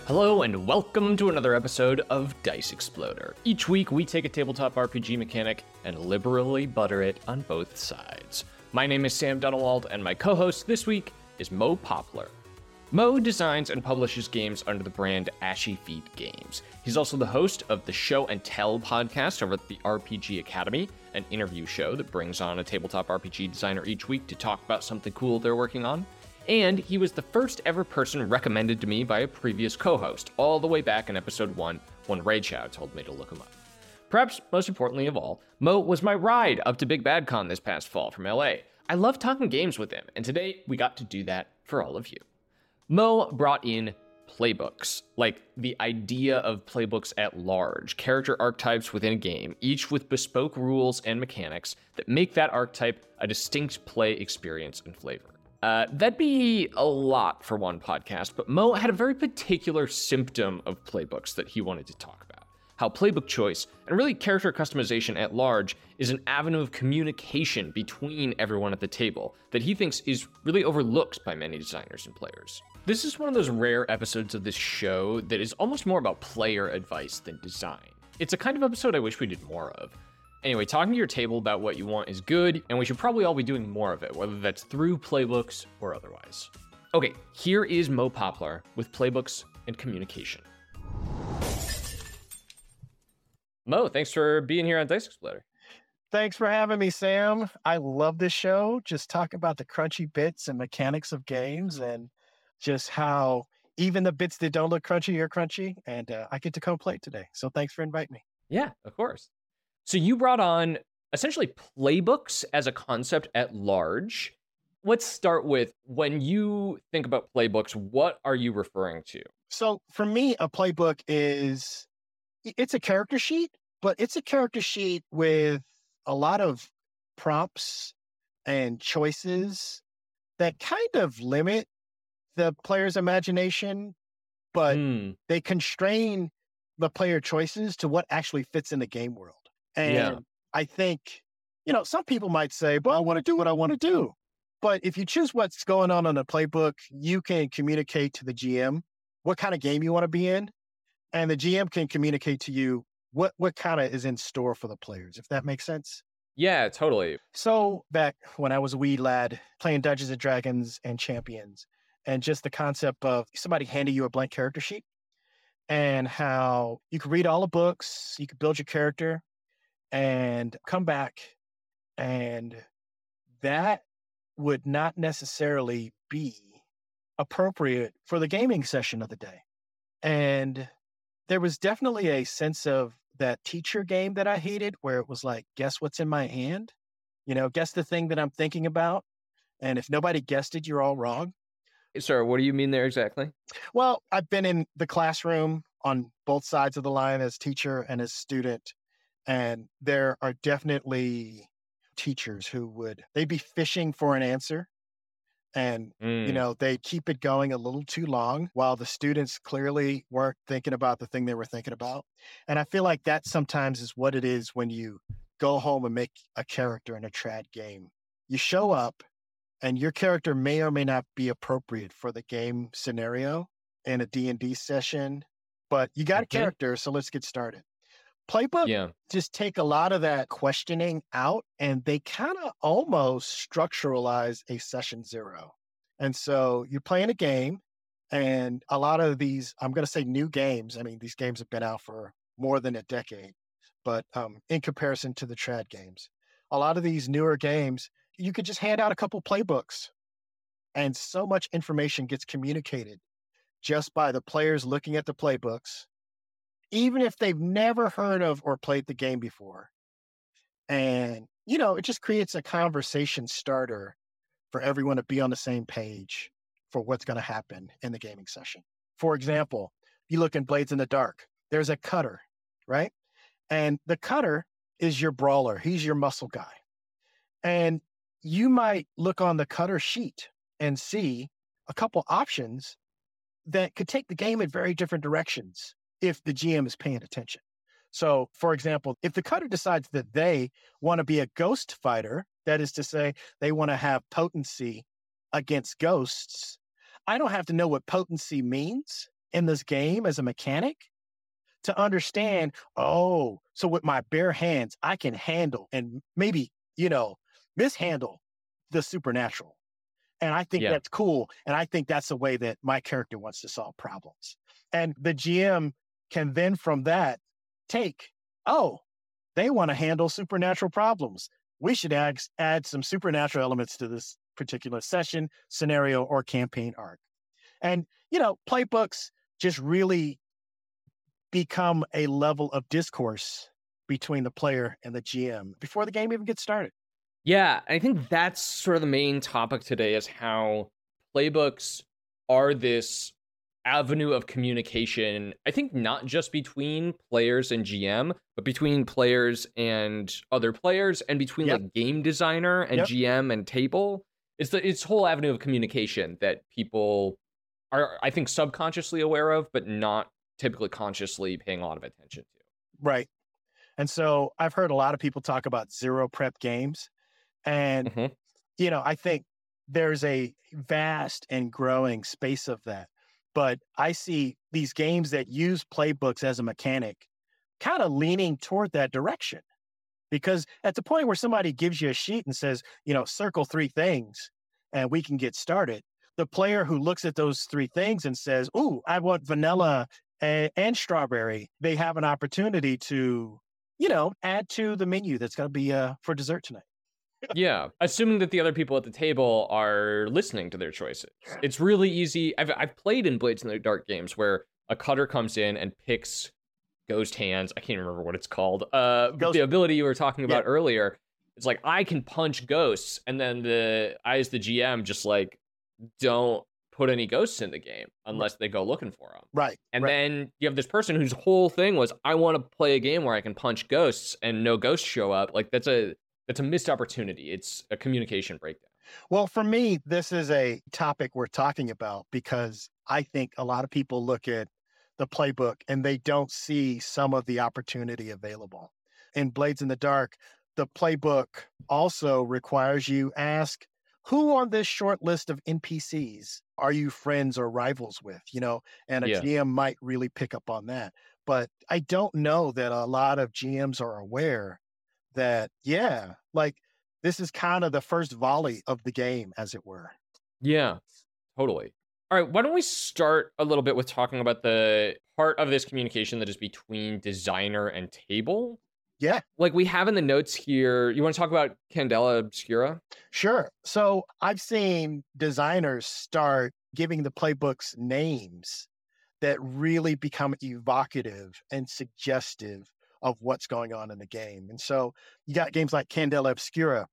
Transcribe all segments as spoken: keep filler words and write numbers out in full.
Hello and welcome to another episode of Dice Exploder. Each week we take a tabletop R P G mechanic and liberally butter it on both sides. My name is Sam Dunawald and my co-host this week is Mo Poplar. Mo designs and publishes games under the brand Ashy Feet Games. He's also the host of the Show and Tell podcast over at the R P G Academy, an interview show that brings on a tabletop R P G designer each week to talk about something cool they're working on. And he was the first ever person recommended to me by a previous co-host, all the way back in episode one, when Raychow told me to look him up. Perhaps most importantly of all, Mo was my ride up to Big Bad Con this past fall from L A. I love talking games with him, and today we got to do that for all of you. Mo brought in playbooks, like the idea of playbooks at large, character archetypes within a game, each with bespoke rules and mechanics that make that archetype a distinct play experience and flavor. Uh, that'd be a lot for one podcast, but Mo had a very particular symptom of playbooks that he wanted to talk about. How playbook choice, and really character customization at large, is an avenue of communication between everyone at the table that he thinks is really overlooked by many designers and players. This is one of those rare episodes of this show that is almost more about player advice than design. It's a kind of episode I wish we did more of. Anyway, talking to your table about what you want is good, and we should probably all be doing more of it, whether that's through playbooks or otherwise. Okay, here is Mo Poplar with playbooks and communication. Mo, thanks for being here on Dice Exploder. Thanks for having me, Sam. I love this show. Just talk about the crunchy bits and mechanics of games and just how even the bits that don't look crunchy are crunchy. And uh, I get to co-play today. So thanks for inviting me. Yeah, of course. So you brought on essentially playbooks as a concept at large. Let's start with, when you think about playbooks, what are you referring to? So for me, a playbook is, it's a character sheet, but it's a character sheet with a lot of prompts and choices that kind of limit the player's imagination, but mm. they constrain the player choices to what actually fits in the game world. And yeah. I think, you know, some people might say, well, I want to do what I want to do. But if you choose what's going on in a playbook, you can communicate to the G M what kind of game you want to be in. And the G M can communicate to you what, what kind of is in store for the players, if that makes sense. Yeah, totally. So back when I was a wee lad playing Dungeons and Dragons and Champions, and just the concept of somebody handing you a blank character sheet and how you could read all the books, you could build your character, and come back, and that would not necessarily be appropriate for the gaming session of the day. And there was definitely a sense of that teacher game that I hated, where it was like, guess what's in my hand? You know, guess the thing that I'm thinking about. And if nobody guessed it, you're all wrong. Sorry, what do you mean there exactly? Well, I've been in the classroom on both sides of the line as teacher and as student. And there are definitely teachers who would, they'd be fishing for an answer. And, mm. you know, they keep it going a little too long while the students clearly weren't thinking about the thing they were thinking about. And I feel like that sometimes is what it is when you go home and make a character in a trad game. You show up and your character may or may not be appropriate for the game scenario in a D and D session, but you got okay. a character, so let's get started. Playbook yeah. just take a lot of that questioning out, and they kind of almost structuralize a session zero. And so you're playing a game, and a lot of these, I'm going to say new games. I mean, these games have been out for more than a decade, but um, in comparison to the trad games, a lot of these newer games, you could just hand out a couple playbooks, and so much information gets communicated just by the players looking at the playbooks, even if they've never heard of or played the game before. And, you know, it just creates a conversation starter for everyone to be on the same page for what's going to happen in the gaming session. For example, you look in Blades in the Dark, there's a cutter, right? And the cutter is your brawler. He's your muscle guy. And you might look on the cutter sheet and see a couple options that could take the game in very different directions if the G M is paying attention. So, for example, if the cutter decides that they want to be a ghost fighter, that is to say, they want to have potency against ghosts, I don't have to know what potency means in this game as a mechanic to understand, oh, so with my bare hands, I can handle and maybe, you know, mishandle the supernatural. And I think Yeah. that's cool. And I think that's the way that my character wants to solve problems. And the G M can then from that take, oh, they want to handle supernatural problems. We should add, add some supernatural elements to this particular session, scenario, or campaign arc. And, you know, playbooks just really become a level of discourse between the player and the G M before the game even gets started. Yeah, I think that's sort of the main topic today is how playbooks are this avenue of communication, I think not just between players and G M, but between players and other players and between Yep. like game designer and Yep. G M and table. It's the it's whole avenue of communication that people are, I think, subconsciously aware of, but not typically consciously paying a lot of attention to. Right. And so I've heard a lot of people talk about zero prep games. And, Mhm. you know, I think there's a vast and growing space of that. But I see these games that use playbooks as a mechanic kind of leaning toward that direction. Because at the point where somebody gives you a sheet and says, you know, circle three things and we can get started, the player who looks at those three things and says, ooh, I want vanilla and, and strawberry, they have an opportunity to, you know, add to the menu that's going to be uh, for dessert tonight. Yeah, assuming that the other people at the table are listening to their choices. It's really easy. I've I've played in Blades in the Dark games where a cutter comes in and picks Ghost Hands. I can't remember what it's called. Uh, Ghost- the ability you were talking about Yeah. earlier. It's like I can punch ghosts, and then the I as the G M just like don't put any ghosts in the game unless they go looking for them. Right. And right. then you have this person whose whole thing was, I want to play a game where I can punch ghosts and no ghosts show up. Like that's a that's a missed opportunity. It's a communication breakdown. Well, for me, this is a topic we're talking about because I think a lot of people look at the playbook and they don't see some of the opportunity available. In Blades in the Dark, the playbook also requires you ask, who on this short list of N P Cs are you friends or rivals with? You know, and a Yeah. G M might really pick up on that. But I don't know that a lot of G Ms are aware that, yeah, like this is kind of the first volley of the game, as it were. Yeah, totally. All right, why don't we start a little bit with talking about the part of this communication that is between designer and table? Yeah, Like we have in the notes here, you want to talk about Candela Obscura? sure. So I've seen designers start giving the playbooks names that really become evocative and suggestive of what's going on in the game. And so you got games like Candela Obscura,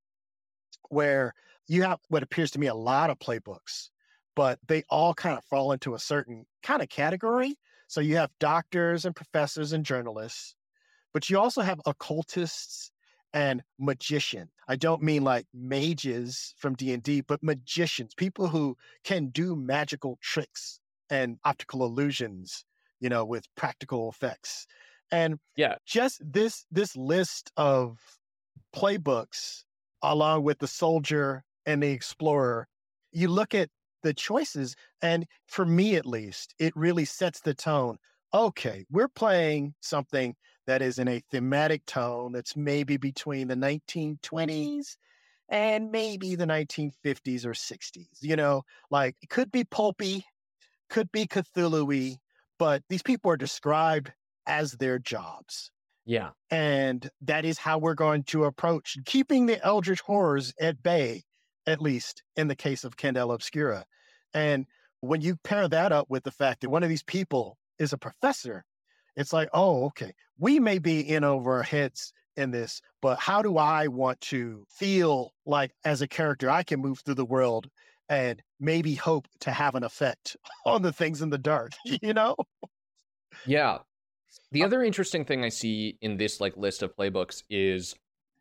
where you have what appears to me a lot of playbooks, but they all kind of fall into a certain kind of category. So you have doctors and professors and journalists, but you also have occultists and magicians. I don't mean like mages from D and D, but magicians, people who can do magical tricks and optical illusions, you know, with practical effects. And Yeah. just this this list of playbooks, along with the soldier and the explorer, you look at the choices, and for me at least, it really sets the tone. Okay, we're playing something that is in a thematic tone that's maybe between the nineteen twenties and maybe the nineteen fifties or sixties. You know, like it could be pulpy, could be Cthulhu-y, but these people are described as their jobs. Yeah. And that is how we're going to approach keeping the eldritch horrors at bay, at least in the case of Candela Obscura. And when you pair that up with the fact that one of these people is a professor, it's like, oh, okay, we may be in over our heads in this, but how do I want to feel like as a character, I can move through the world and maybe hope to have an effect on the things in the dark, you know? Yeah. The other interesting thing I see in this like list of playbooks is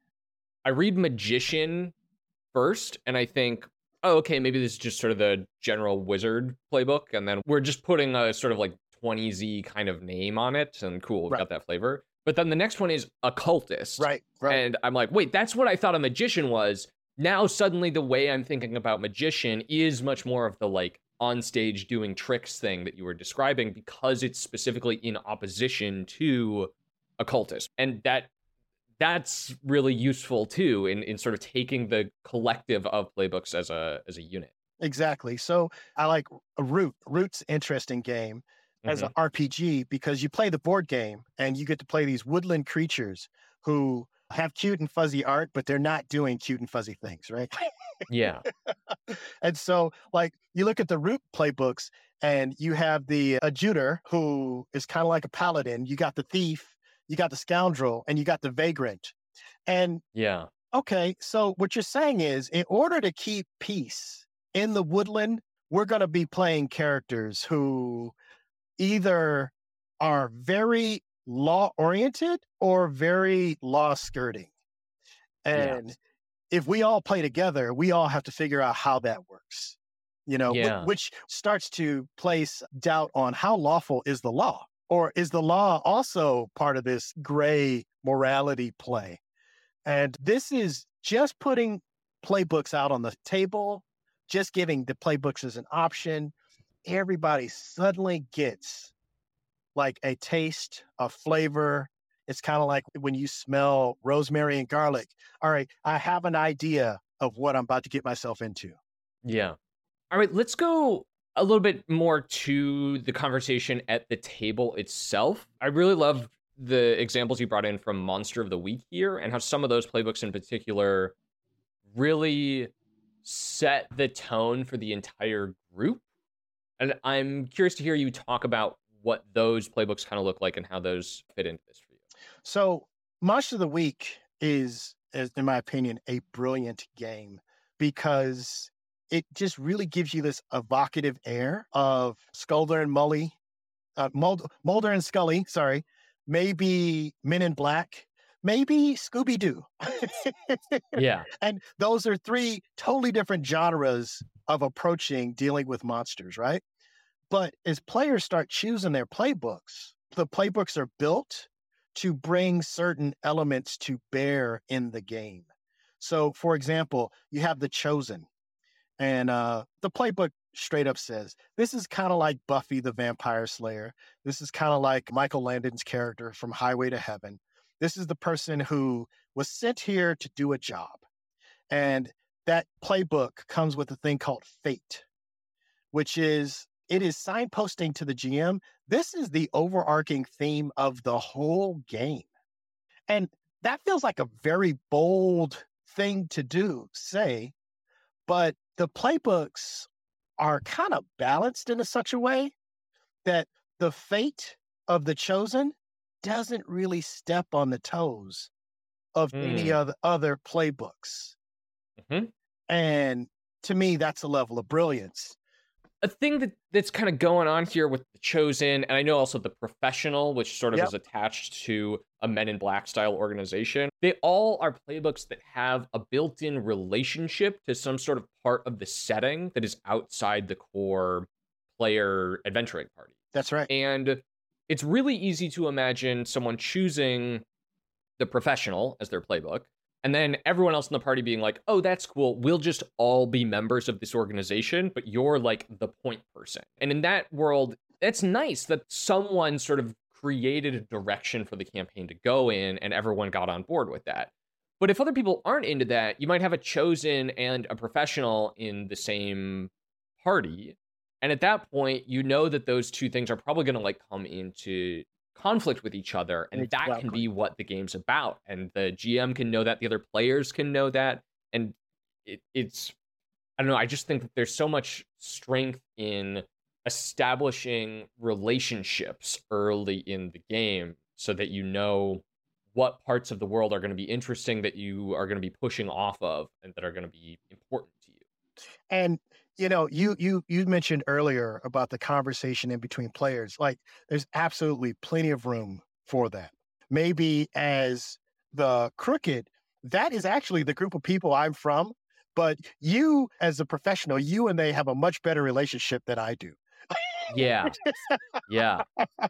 I read magician first and I think, oh, okay, maybe this is just sort of the general wizard playbook. And then we're just putting a sort of like twenty Z kind of name on it. And cool, we've Right. got that flavor. But then the next one is occultist. Right, right. And I'm like, wait, that's what I thought a magician was. now suddenly the way I'm thinking about magician is much more of the like on stage doing tricks thing that you were describing, because it's specifically in opposition to occultist. And that that's really useful too in, in sort of taking the collective of playbooks as a as a unit. Exactly. So I like Root. Root's interesting game as Mhm. an R P G because you play the board game and you get to play these woodland creatures who have cute and fuzzy art, but they're not doing cute and fuzzy things, right? Yeah. And so, like, you look at the Root playbooks and you have the adjutor who is kind of like a paladin. You got the thief, you got the scoundrel, and you got the vagrant. And Yeah. okay, so what you're saying is in order to keep peace in the woodland, we're going to be playing characters who either are very law oriented or very law skirting. And Yes. if we all play together, we all have to figure out how that works, you know, wh- Yeah. which starts to place doubt on how lawful is the law, or is the law also part of this gray morality play? And this is just putting playbooks out on the table, just giving the playbooks as an option. Everybody suddenly gets like a taste, a flavor. It's kind of like when you smell rosemary and garlic. All right, I have an idea of what I'm about to get myself into. Yeah. All right, let's go a little bit more to the conversation at the table itself. I really love the examples you brought in from Monster of the Week here, and how some of those playbooks in particular really set the tone for the entire group. And I'm curious to hear you talk about what those playbooks kind of look like and how those fit into this for you. So, Monster of the Week is, is, in my opinion, a brilliant game because it just really gives you this evocative air of Skulder and Mully, uh, Mulder, Mulder and Scully, sorry, maybe Men in Black, maybe Scooby Doo. Yeah. And those are three totally different genres of approaching dealing with monsters, right? But as players start choosing their playbooks, the playbooks are built to bring certain elements to bear in the game. So, for example, you have The Chosen, and uh, the playbook straight up says this is kind of like Buffy the Vampire Slayer. This is kind of like Michael Landon's character from Highway to Heaven. This is the person who was sent here to do a job. And that playbook comes with a thing called Fate, which is it is signposting to the G M. This is the overarching theme of the whole game. And that feels like a very bold thing to do, say, but the playbooks are kind of balanced in a such a way that the fate of the chosen doesn't really step on the toes of any Mm. other other playbooks. Mhm. And to me, that's a level of brilliance. A thing that, that's kind of going on here with the Chosen, and I know also the Professional, which sort of Yep. is attached to a Men in Black style organization. They all are playbooks that have a built-in relationship to some sort of part of the setting that is outside the core player adventuring party. That's right. And it's really easy to imagine someone choosing the Professional as their playbook, and then everyone else in the party being like, oh, that's cool. We'll just all be members of this organization, but you're like the point person. And in that world, it's nice that someone sort of created a direction for the campaign to go in and everyone got on board with that. But if other people aren't into that, you might have a Chosen and a Professional in the same party. And at that point, you know that those two things are probably going to like come into conflict with each other, and that can Exactly. be what the game's about, and the G M can know that, the other players can know that, and it, it's I don't know, I just think that there's so much strength in establishing relationships early in the game so that you know what parts of the world are going to be interesting, that you are going to be pushing off of, and that are going to be important to you. And you know, you you you mentioned earlier about the conversation in between players. Like, there's absolutely plenty of room for that. Maybe as the crooked, that is actually the group of people I'm from. But you, as a professional, you and they have a much better relationship than I do. Yeah. Yeah.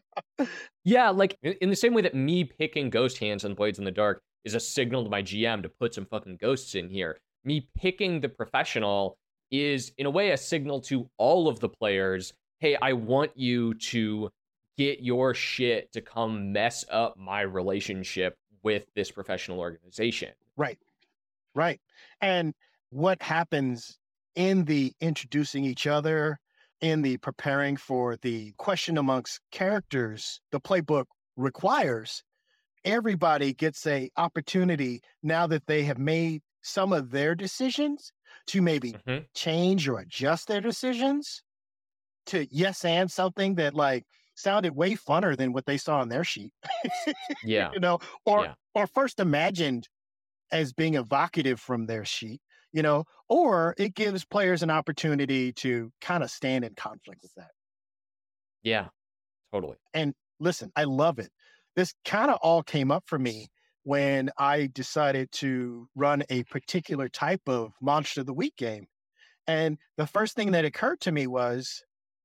Yeah, like in in the same way that me picking ghost hands on Blades in the Dark is a signal to my G M to put some fucking ghosts in here, me picking the professional is in a way a signal to all of the players, hey, I want you to get your shit to come mess up my relationship with this professional organization. Right. Right. And what happens in the introducing each other, in the preparing for the question amongst characters, the playbook requires everybody gets a opportunity now that they have made some of their decisions to maybe Mm-hmm. change or adjust their decisions to yes and something that like sounded way funner than what they saw on their sheet. Yeah. you know, or Yeah. or first imagined as being evocative from their sheet, you know, or it gives players an opportunity to kind of stand in conflict with that. Yeah. Totally. And listen, I love it. This kind of all came up for me when I decided to run a particular type of Monster of the Week game. And the first thing that occurred to me was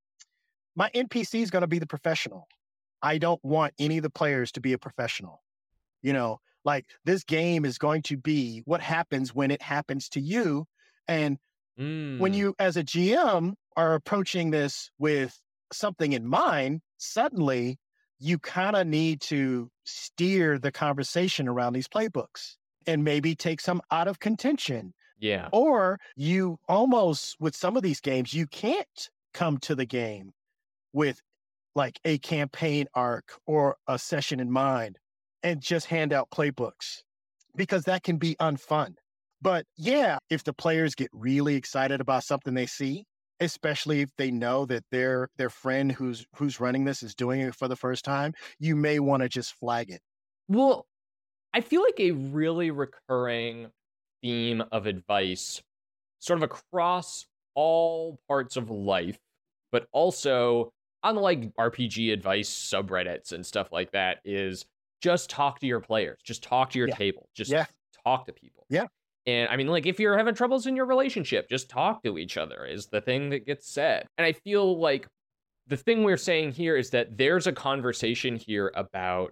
my N P C is going to be the professional. I don't want any of the players to be a professional. You know, like this game is going to be what happens when it happens to you. And Mm. when you, as a G M, are approaching this with something in mind, suddenly you kind of need to steer the conversation around these playbooks and maybe take some out of contention. Yeah. Or you almost, with some of these games, you can't come to the game with like a campaign arc or a session in mind and just hand out playbooks because that can be unfun. But yeah, if the players get really excited about something they see, especially if they know that their their friend who's who's running this is doing it for the first time, you may want to just flag it. Well, I feel like a really recurring theme of advice sort of across all parts of life, but also on like R P G advice subreddits and stuff like that is just talk to your players, just talk to your Yeah. table, just Yeah. talk to people. Yeah. And I mean, like, if you're having troubles in your relationship, just talk to each other is the thing that gets said. And I feel like the thing we're saying here is that there's a conversation here about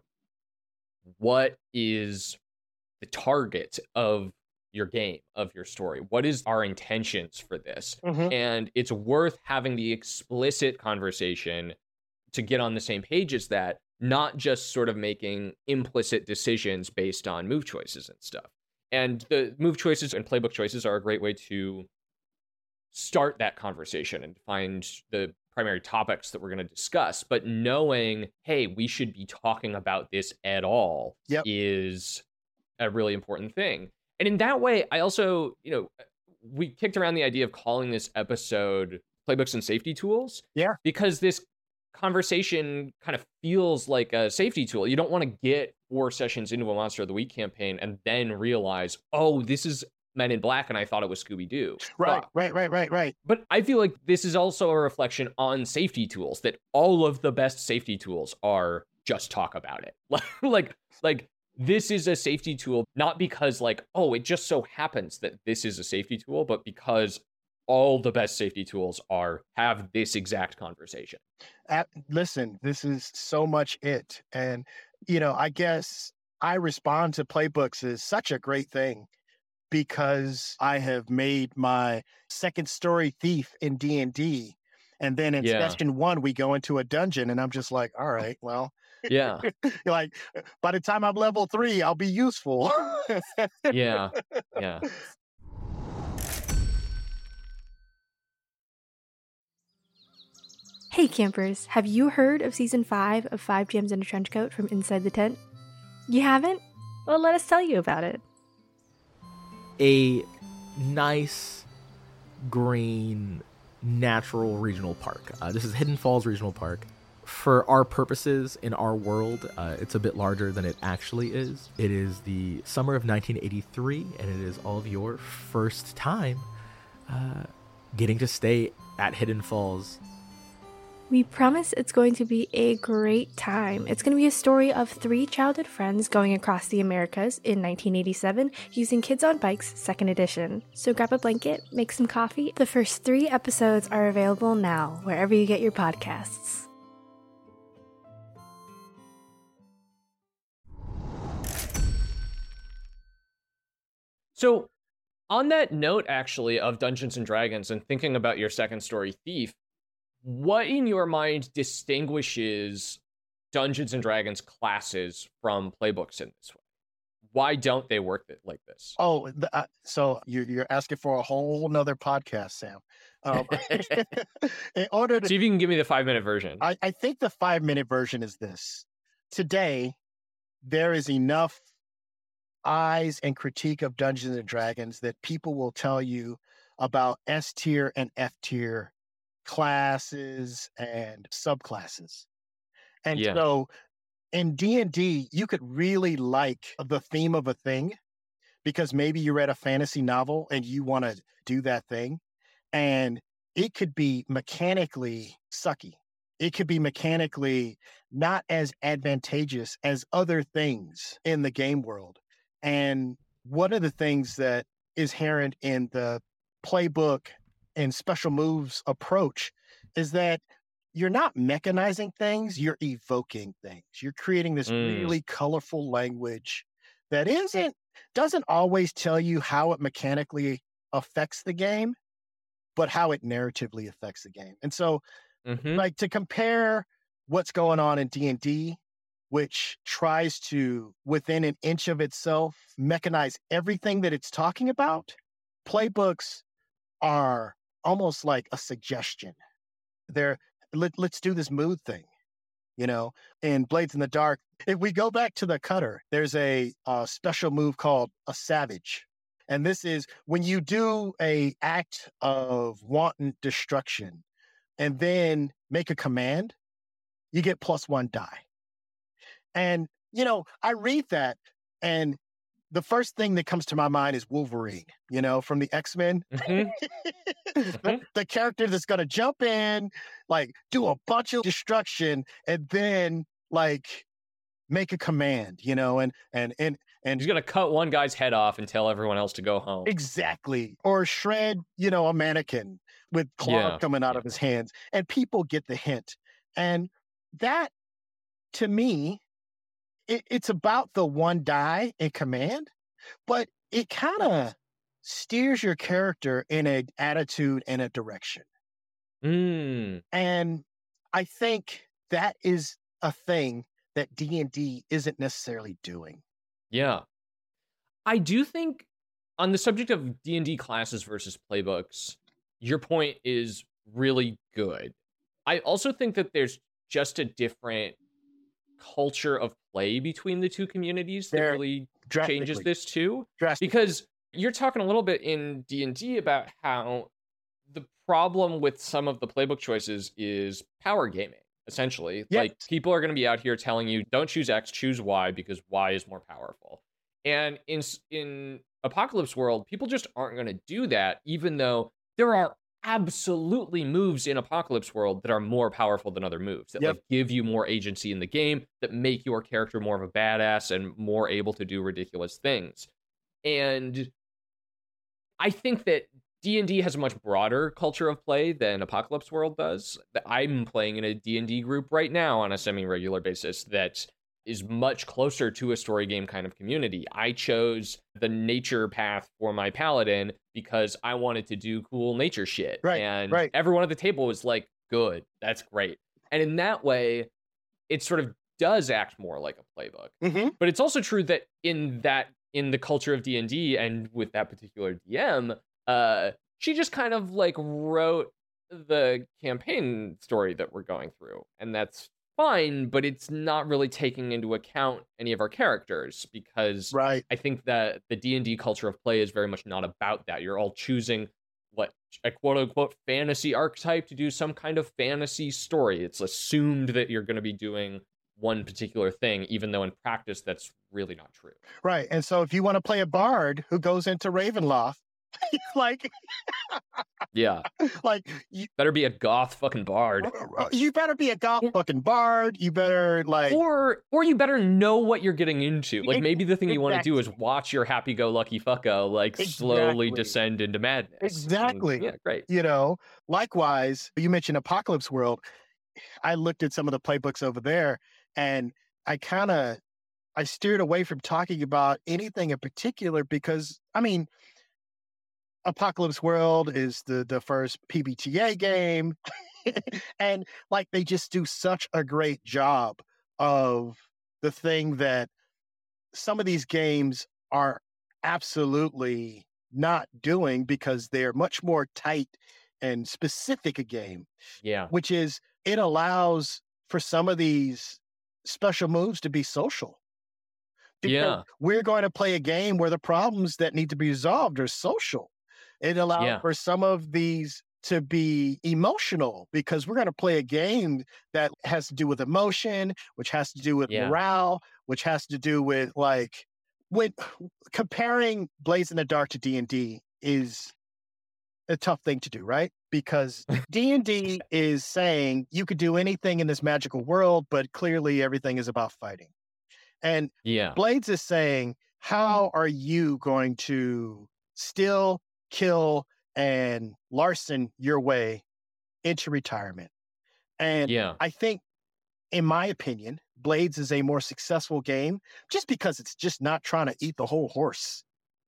what is the target of your game, of your story. What is our intentions for this? Mhm. And it's worth having the explicit conversation to get on the same page as that, not just sort of making implicit decisions based on move choices and stuff. And the move choices and playbook choices are a great way to start that conversation and find the primary topics that we're going to discuss. But knowing, hey, we should be talking about this at all Yep. is a really important thing. And in that way, I also, you know, we kicked around the idea of calling this episode Playbooks and Safety Tools. Yeah. Because this conversation kind of feels like a safety tool. You don't want to get four sessions into a Monster of the Week campaign and then realize, oh, this is Men in Black and I thought it was Scooby-Doo. Right, Fuck. right, right, right, right. But I feel like this is also a reflection on safety tools, that all of the best safety tools are just talk about it. like, like this is a safety tool, not because like, oh, it just so happens that this is a safety tool, but because all the best safety tools are have this exact conversation. At, listen, this is so much it. And, you know, I guess I respond to playbooks is such a great thing because I have made my second story thief in D and D. And then in Yeah. session one, we go into a dungeon and I'm just like, all right, well, Yeah. like by the time I'm level three, I'll be useful. Yeah. Yeah. Hey campers, have you heard of season five of Five Gems in a Trench Coat from Inside the Tent? You haven't? Well, let us tell you about it. A nice, green, natural regional park. Uh, this is Hidden Falls Regional Park. For our purposes, in our world, uh, it's a bit larger than it actually is. It is the summer of nineteen eighty-three, and it is all of your first time uh, getting to stay at Hidden Falls. We promise it's going to be a great time. It's going to be a story of three childhood friends going across the Americas in nineteen eighty-seven using Kids on Bikes second edition. So grab a blanket, make some coffee. The first three episodes are available now, wherever you get your podcasts. So On that note, actually, of Dungeons and Dragons and thinking about your second story, Thief, what in your mind distinguishes Dungeons and Dragons classes from playbooks in this way? Why don't they work it like this? Oh, the, uh, so you're, you're asking for a whole nother podcast, Sam. Um, in order to See if you can give me the five minute version. I, I think the five minute version is this. Today, there is enough eyes and critique of Dungeons and Dragons that people will tell you about S tier and F tier classes and subclasses. And Yeah. so in D and D, you could really like the theme of a thing because maybe you read a fantasy novel and you want to do that thing. And it could be mechanically sucky. It could be mechanically not as advantageous as other things in the game world. And one of the things that is inherent in the playbook and special moves approach is that you're not mechanizing things, you're evoking things. You're creating this Mm. really colorful language that isn't doesn't always tell you how it mechanically affects the game, but how it narratively affects the game. And so Mm-hmm. like to compare what's going on in D and D, which tries to, within an inch of itself, mechanize everything that it's talking about, playbooks are almost like a suggestion. They're, let, let's do this mood thing, you know? In Blades in the Dark, if we go back to the cutter, there's a, a special move called a Savage. And this is when you do a act of wanton destruction and then make a command, you get plus one die. And, you know, I read that and the first thing that comes to my mind is Wolverine, you know, from the X-Men. Mm-hmm. the, Mhm. the character that's going to jump in, like do a bunch of destruction and then like make a command, you know, and, and, and, and He's gonna cut one guy's head off and tell everyone else to go home. exactly. Or shred, you know, a mannequin with claws Yeah, coming out yeah. of his hands. And people get the hint. And that, to me, it, it's about the one die in command, but it kind of steers your character in an attitude and a direction. Mm. And I think that is a thing that D and D isn't necessarily doing. Yeah. I do think on the subject of D and D classes versus playbooks, your point is really good. I also think that there's just a different culture of play between the two communities that There- really Drastically. changes this too. Drastically. Because you're talking a little bit in D and D about how the problem with some of the playbook choices is power gaming, essentially. Yes. Like, people are going to be out here telling you, don't choose X, choose Y, because Y is more powerful. And in s- in Apocalypse World, people just aren't going to do that, even though there are absolutely moves in Apocalypse World that are more powerful than other moves, that Yep. like give you more agency in the game, that make your character more of a badass and more able to do ridiculous things. And I think that D and D has a much broader culture of play than Apocalypse World does. That I'm playing in a D and D group right now on a semi-regular basis that is much closer to a story game kind of community. I chose the nature path for my paladin because I wanted to do cool nature shit. Right, and right. everyone at the table was like, good, that's great. And in that way, it sort of does act more like a playbook. Mm-hmm. But it's also true that in that in the culture of D and D and with that particular D M, uh, she just kind of like wrote the campaign story that we're going through, and that's fine. But it's not really taking into account any of our characters because Right. I think that the D and D culture of play is very much not about that. You're all choosing what a quote unquote fantasy archetype to do some kind of fantasy story. It's assumed that you're going to be doing one particular thing, even though in practice that's really not true. Right. And so if you want to play a bard who goes into Ravenloft, like, Yeah. like you, Better be a goth fucking bard. you better be a goth Yeah. fucking bard. You better like, Or or you better know what you're getting into. Like, maybe the thing you want to do is Exactly. watch your happy-go-lucky fucko like slowly Exactly. descend into madness. And, Exactly. yeah, great. you know, likewise, you mentioned Apocalypse World. I looked at some of the playbooks over there and I kind of, I steered away from talking about anything in particular because, I mean, Apocalypse World is the the first P B T A game. And like they just do such a great job of the thing that some of these games are absolutely not doing because they're much more tight and specific a game, Yeah. which is it allows for some of these special moves to be social. Because Yeah. we're going to play a game where the problems that need to be resolved are social. It allows Yeah. for some of these to be emotional because we're going to play a game that has to do with emotion, which has to do with Yeah. morale, which has to do with like when comparing Blades in the Dark to D and D is a tough thing to do, right? Because D and D is saying you could do anything in this magical world, but clearly everything is about fighting. And Yeah. Blades is saying, how are you going to still kill and larcen your way into retirement? And Yeah. I think, in my opinion, Blades is a more successful game just because it's just not trying to eat the whole horse.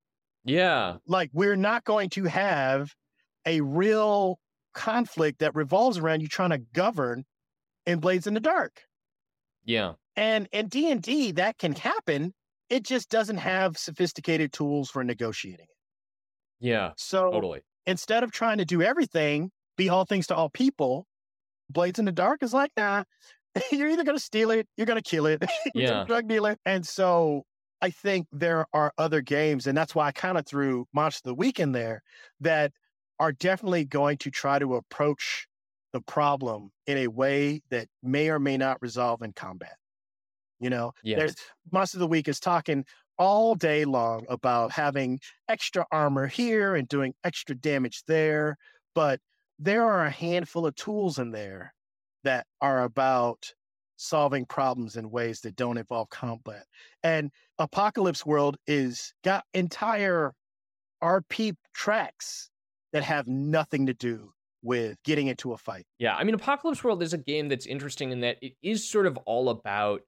Yeah. Like, we're not going to have a real conflict that revolves around you trying to govern in Blades in the Dark. Yeah. And in D and D, that can happen. It just doesn't have sophisticated tools for negotiating it. Yeah. So Totally. instead of trying to do everything, be all things to all people, Blades in the Dark is like, nah, you're either going to steal it, you're going to kill it, you're Yeah. a drug dealer. And so I think there are other games, and that's why I kind of threw Monster of the Week in there, that are definitely going to try to approach the problem in a way that may or may not resolve in combat. You know, Yeah. there's Monster of the Week is talking all day long about having extra armor here and doing extra damage there. But there are a handful of tools in there that are about solving problems in ways that don't involve combat. And Apocalypse World is got entire R P tracks that have nothing to do with getting into a fight. Yeah. I mean, Apocalypse World is a game that's interesting in that it is sort of all about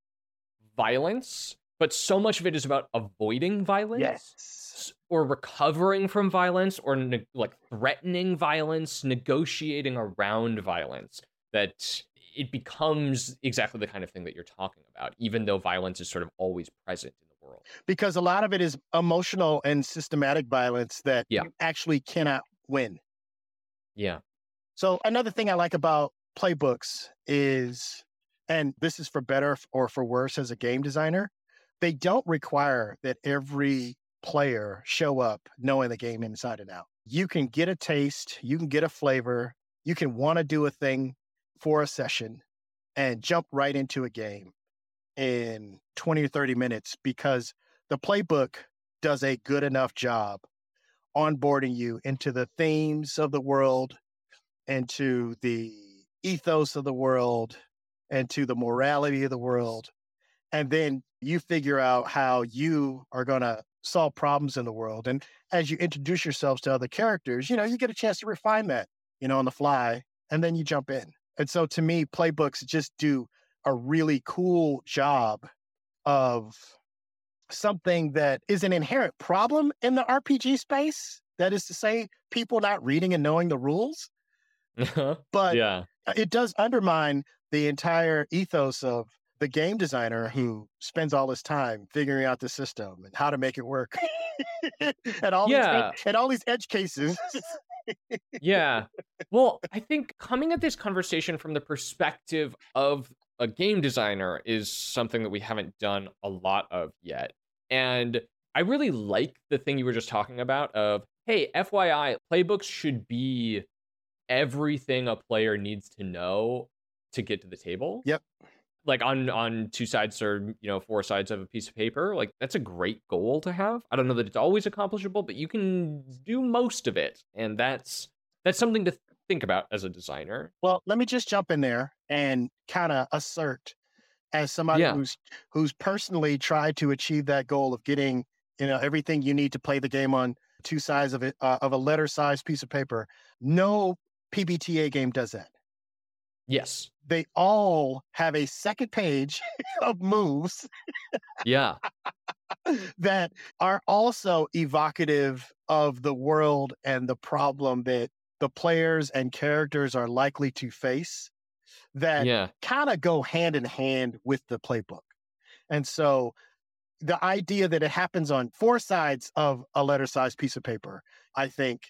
violence, but so much of it is about avoiding violence. Yes. Or recovering from violence, or ne- like threatening violence, negotiating around violence, that it becomes exactly the kind of thing that you're talking about, even though violence is sort of always present in the world. Because a lot of it is emotional and systematic violence that Yeah. you actually cannot win. Yeah. So another thing I like about playbooks is, and this is for better or for worse as a game designer, they don't require that every player show up knowing the game inside and out. You can get a taste, you can get a flavor, you can want to do a thing for a session and jump right into a game in twenty or thirty minutes because the playbook does a good enough job onboarding you into the themes of the world, into the ethos of the world, and to the morality of the world. And then you figure out how you are going to solve problems in the world. And as you introduce yourselves to other characters, you know, you get a chance to refine that, you know, on the fly, and then you jump in. And so to me, playbooks just do a really cool job of something that is an inherent problem in the R P G space. That is to say, people not reading and knowing the rules. But Yeah. it does undermine the entire ethos of the game designer who spends all his time figuring out the system and how to make it work. and all Yeah. these and all these edge cases. Yeah. Well, I think coming at this conversation from the perspective of a game designer is something that we haven't done a lot of yet. And I really like the thing you were just talking about of, hey, F Y I, playbooks should be everything a player needs to know to get to the table. Yep. Like on on two sides or, you know, four sides of a piece of paper. Like, that's a great goal to have. I don't know that it's always accomplishable, but you can do most of it. And that's that's something to think about as a designer. Well, let me just jump in there and kind of assert, as somebody Yeah. who's who's personally tried to achieve that goal of getting, you know, everything you need to play the game on two sides of it uh, of a letter-sized piece of paper. No P B T A game does that. Yes. They all have a second page of moves Yeah. that are also evocative of the world and the problem that the players and characters are likely to face that Yeah. kind of go hand in hand with the playbook. And so the idea that it happens on four sides of a letter-sized piece of paper, I think,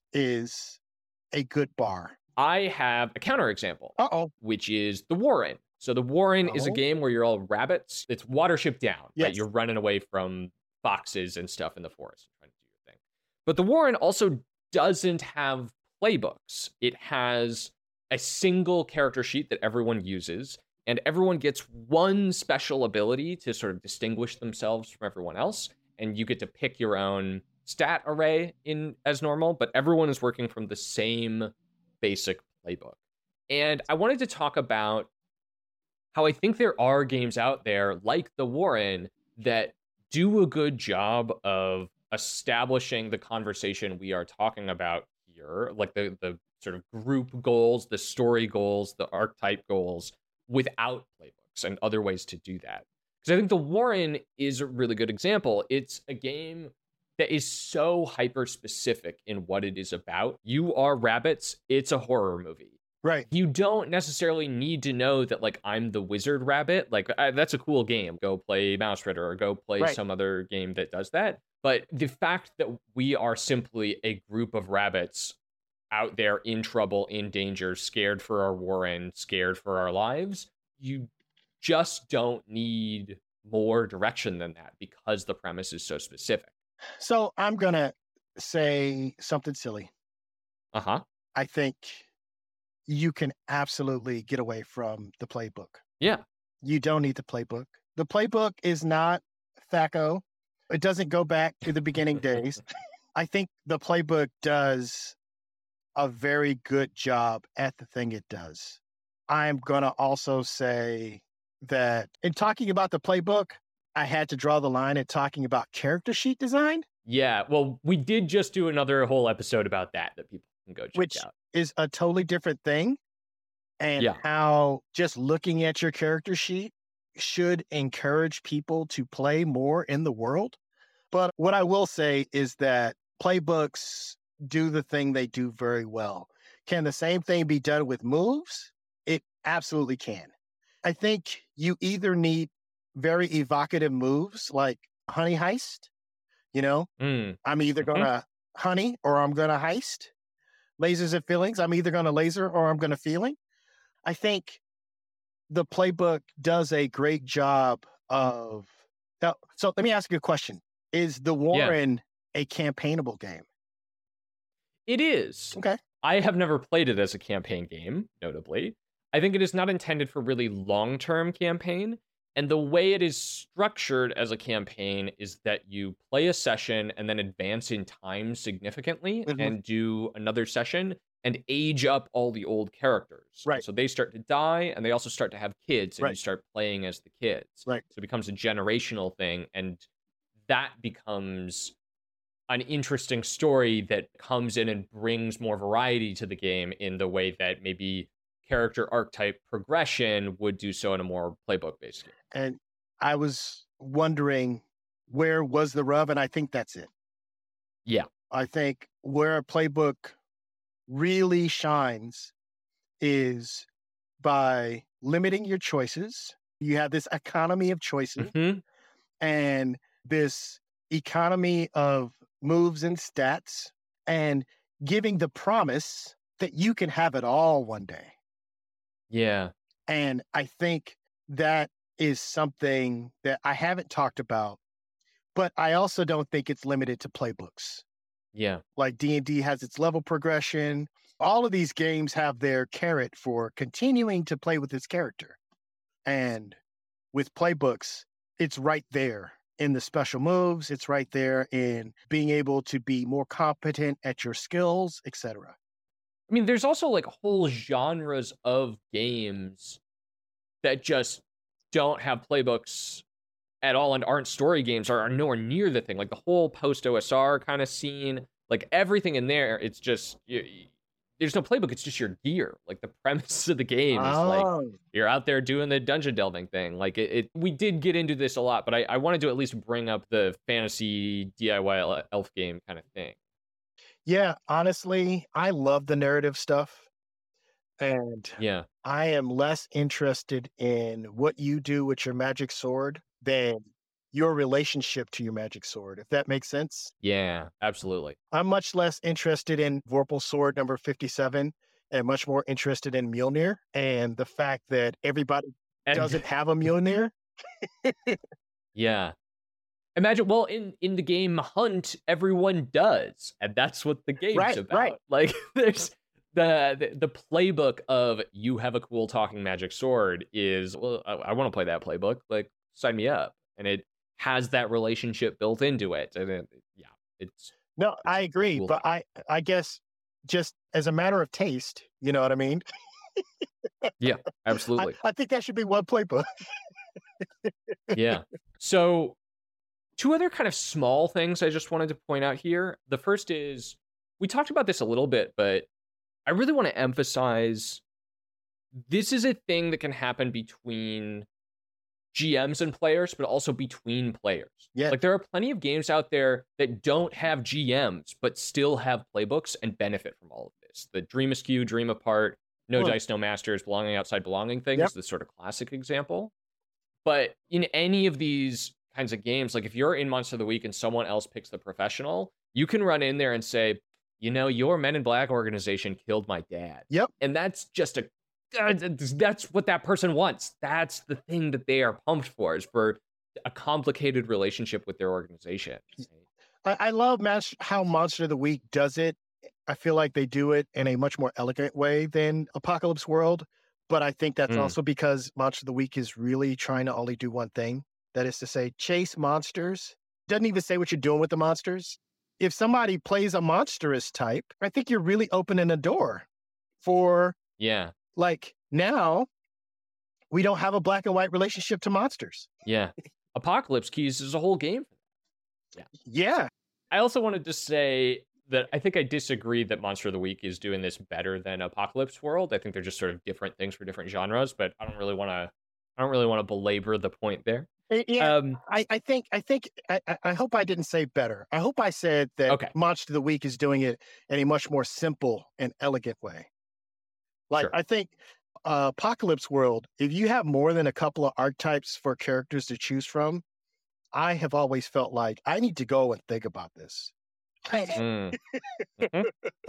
is a good bar. I have a counterexample, Uh-oh. which is The Warren. So The Warren is a Oh. game where you're all rabbits. It's Watership Down, right? Yes. You're running away from foxes and stuff in the forest and trying to do your thing. But The Warren also doesn't have playbooks. It has a single character sheet that everyone uses, and everyone gets one special ability to sort of distinguish themselves from everyone else, and you get to pick your own stat array in as normal, but everyone is working from the same basic playbook. And I wanted to talk about how I think there are games out there like The Warren that do a good job of establishing the conversation we are talking about here, like the the sort of group goals, the story goals, the archetype goals, without playbooks and other ways to do that. Because I think The Warren is a really good example. It's a game that is so hyper specific in what it is about. You are rabbits, it's a horror movie. Right. You don't necessarily need to know that, like, I'm the wizard rabbit. Like, I, that's a cool game. Go play Mouse Ritter or go play Right. some other game that does that. But the fact that we are simply a group of rabbits out there in trouble, in danger, scared for our warren, scared for our lives, you just don't need more direction than that because the premise is so specific. So I'm going to say something silly. Uh-huh. I think you can absolutely get away from the playbook. Yeah. You don't need the playbook. The playbook is not T H A C O. It doesn't go back to the beginning days. I think the playbook does a very good job at the thing it does. I'm going to also say that in talking about the playbook, I had to draw the line at talking about character sheet design. Yeah, well, we did just do another whole episode about that that people can go check which out. is a totally different thing. And Yeah. how just looking at your character sheet should encourage people to play more in the world. But what I will say is that playbooks do the thing they do very well. Can the same thing be done with moves? It absolutely can. I think you either need very evocative moves like honey heist. You know, Mm. I'm either going to honey or I'm going to heist. Lasers and feelings. I'm either going to laser or I'm going to feeling. I think the playbook does a great job of. Now, so let me ask you a question. Is The Warren a campaignable game? It is. Okay. I have never played it as a campaign game, notably. I think it is not intended for really long-term campaign. And the way it is structured as a campaign is that you play a session and then advance in time significantly Mhm. and do another session and age up all the old characters. Right. So they start to die and they also start to have kids and you Right. start playing as the kids. Right. So it becomes a generational thing and that becomes an interesting story that comes in and brings more variety to the game in the way that maybe character archetype progression would do so in a more playbook-based game. And I was wondering where was the rub, and I think that's it. Yeah. I think where a playbook really shines is by limiting your choices. You have this economy of choices Mm-hmm. and this economy of moves and stats and giving the promise that you can have it all one day. Yeah. And I think that is something that I haven't talked about, but I also don't think it's limited to playbooks. Yeah. Like D and D has its level progression. All of these games have their carrot for continuing to play with its character. And with playbooks, it's right there in the special moves. It's right there in being able to be more competent at your skills, et cetera. I mean, there's also like whole genres of games that just don't have playbooks at all and aren't story games or are nowhere near the thing. Like the whole post-O S R kind of scene, like everything in there, it's just, you, there's no playbook. It's just your gear. Like the premise of the game is like Oh. you're out there doing the dungeon delving thing. Like it, it we did get into this a lot, but I, I wanted to at least bring up the fantasy D I Y el- elf game kind of thing. Yeah, honestly, I love the narrative stuff. And Yeah. I am less interested in what you do with your magic sword than your relationship to your magic sword, if that makes sense. Yeah, absolutely. I'm much less interested in Vorpal sword number fifty-seven and much more interested in Mjolnir and the fact that everybody And doesn't have a Mjolnir. yeah. Imagine, well, in, in the game Hunt, everyone does, and that's what the game's Right, about. right. Like, there's the, the the playbook of you have a cool talking magic sword is, well, I, I want to play that playbook. Like, sign me up, and it has that relationship built into it, and it, yeah, it's No, I agree, cool. but I I guess just as a matter of taste, you know what I mean? yeah, I, absolutely, I think that should be one playbook. yeah. So, two other kind of small things I just wanted to point out here. The first is we talked about this a little bit, but I really want to emphasize this is a thing that can happen between G Ms and players, but also between players. Yeah. Like there are plenty of games out there that don't have G Ms, but still have playbooks and benefit from all of this. The Dream Askew, Dream Apart, No Well- Dice, No Masters, Belonging Outside Belonging thing Yep. is the sort of classic example. But in any of these kinds of games, like if you're in Monster of the Week and someone else picks the professional, you can run in there and say, you know, your Men in Black organization killed my dad. Yep. And that's just a, uh, that's what that person wants. That's the thing that they are pumped for, is for a complicated relationship with their organization. I, I love mas- how Monster of the Week does it. I feel like they do it in a much more elegant way than Apocalypse World. But I think that's Mm. also because Monster of the Week is really trying to only do one thing. That is to say, chase monsters. Doesn't even say what you're doing with the monsters. If somebody plays a monstrous type, I think you're really opening a door for, Yeah. like, now we don't have a black and white relationship to monsters. Yeah. Apocalypse Keys is a whole game. Yeah. I also wanted to say that I think I disagree that Monster of the Week is doing this better than Apocalypse World. I think they're just sort of different things for different genres, but I don't really want to I don't really want to belabor the point there. Uh, Yeah. Um I, I think I think I, I- I hope I didn't say better. I hope I said that Okay. Monster of the Week is doing it in a much more simple and elegant way. Like Sure. I think uh, Apocalypse World, if you have more than a couple of archetypes for characters to choose from, I have always felt like I need to go and think about this. Mm. Mhm.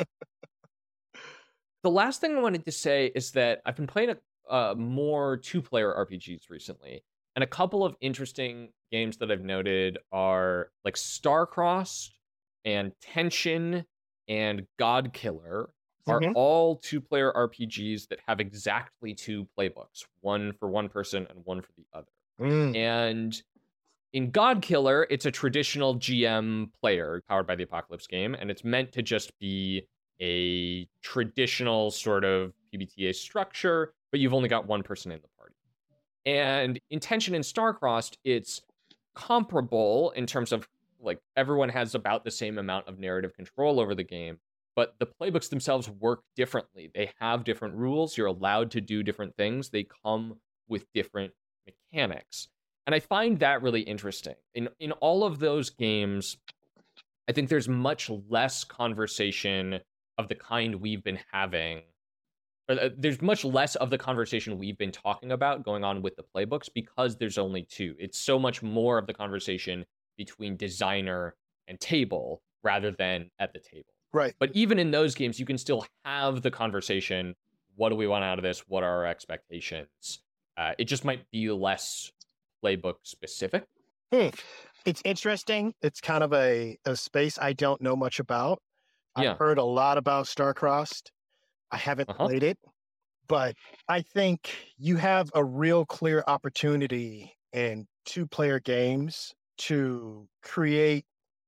The last thing I wanted to say is that I've been playing a, uh, more two-player R P Gs recently, and a couple of interesting games that I've noted are like Starcrossed and Tension and Godkiller are Mhm. all two-player R P Gs that have exactly two playbooks, one for one person and one for the other. Mm. And in Godkiller, it's a traditional G M player powered by the Apocalypse game, and it's meant to just be a traditional sort of P B T A structure, but you've only got one person in the party. And in Tension and Starcrossed, it's comparable in terms of like everyone has about the same amount of narrative control over the game, but the playbooks themselves work differently. They have different rules. You're allowed to do different things. They come with different mechanics. And I find that really interesting. In in all of those games, I think there's much less conversation of the kind we've been having. Or uh, there's much less of the conversation we've been talking about going on with the playbooks because there's only two. It's so much more of the conversation between designer and table rather than at the table. Right. But even in those games, you can still have the conversation. What do we want out of this? What are our expectations? Uh, it just might be less playbook specific. Hmm. It's interesting. It's kind of a, a space I don't know much about. Yeah. I've heard a lot about Starcrossed. I haven't Uh-huh. played it, but I think you have a real clear opportunity in two player games to create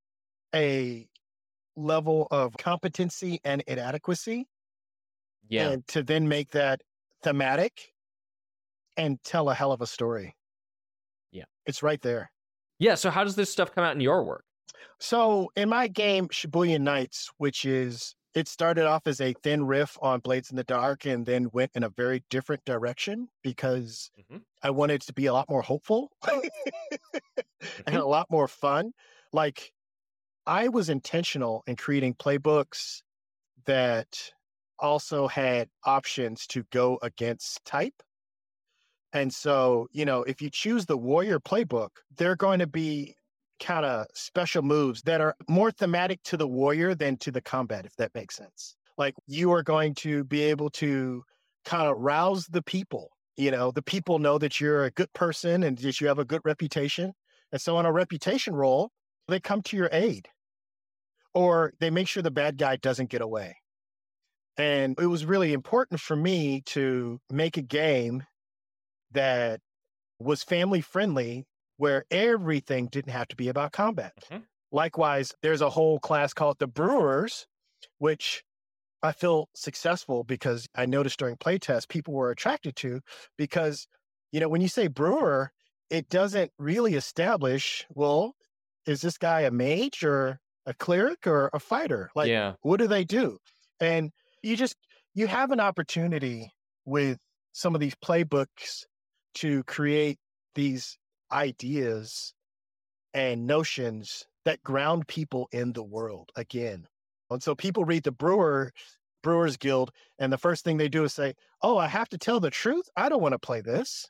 a level of competency and inadequacy, Yeah. and to then make that thematic and tell a hell of a story. Yeah. It's right there. Yeah. So how does this stuff come out in your work? So in my game, Shibuya Nights, which is it started off as a thin riff on Blades in the Dark and then went in a very different direction because mm-hmm. I wanted it to be a lot more hopeful mm-hmm. and a lot more fun. Like, I was intentional in creating playbooks that also had options to go against type. And so, you know, if you choose the warrior playbook, they're going to be kind of special moves that are more thematic to the warrior than to the combat, if that makes sense. Like, you are going to be able to kind of rouse the people. You know, the people know that you're a good person and that you have a good reputation. And so on a reputation roll, they come to your aid, or they make sure the bad guy doesn't get away. And it was really important for me to make a game that was family friendly, where everything didn't have to be about combat. Mm-hmm. Likewise, there's a whole class called the Brewers, which I feel successful because I noticed during playtest, people were attracted to, because, you know, when you say brewer, it doesn't really establish, well, is this guy a mage or a cleric or a fighter? Like, yeah. What do they do? And you just, you have an opportunity with some of these playbooks to create these ideas and notions that ground people in the world again. And so people read the Brewer Brewers Guild, and the first thing they do is say, oh, I have to tell the truth? I don't want to play this.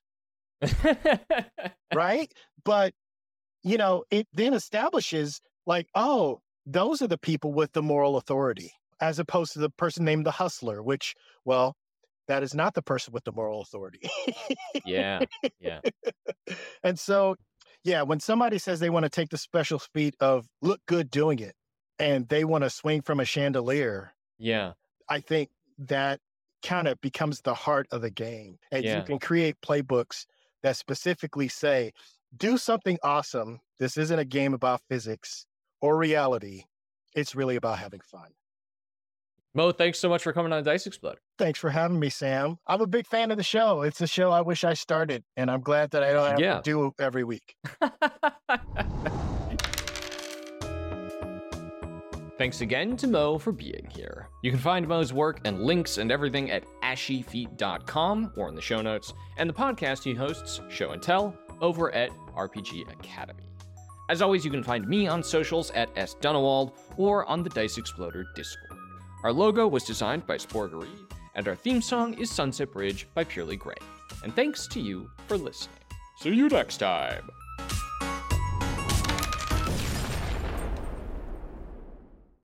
Right? But, you know, it then establishes like, oh, those are the people with the moral authority, as opposed to the person named the Hustler, which, well, that is not the person with the moral authority. Yeah, yeah. And so, yeah, when somebody says they want to take the special feat of look good doing it, and they want to swing from a chandelier, yeah, I think that kind of becomes the heart of the game. And yeah. you can create playbooks that specifically say, do something awesome. This isn't a game about physics or reality. It's really about having fun. Mo, thanks so much for coming on Dice Exploder. Thanks for having me, Sam. I'm a big fan of the show. It's a show I wish I started, and I'm glad that I don't have yeah. to do every week. Thanks again to Mo for being here. You can find Mo's work and links and everything at ashy feet dot com or in the show notes, and the podcast he hosts, Show and Tell, over at R P G Academy. As always, you can find me on socials at S Dunewald or on the Dice Exploder Discord. Our logo was designed by Sporgery, and our theme song is Sunset Bridge by Purely Grey. And thanks to you for listening. See you next time!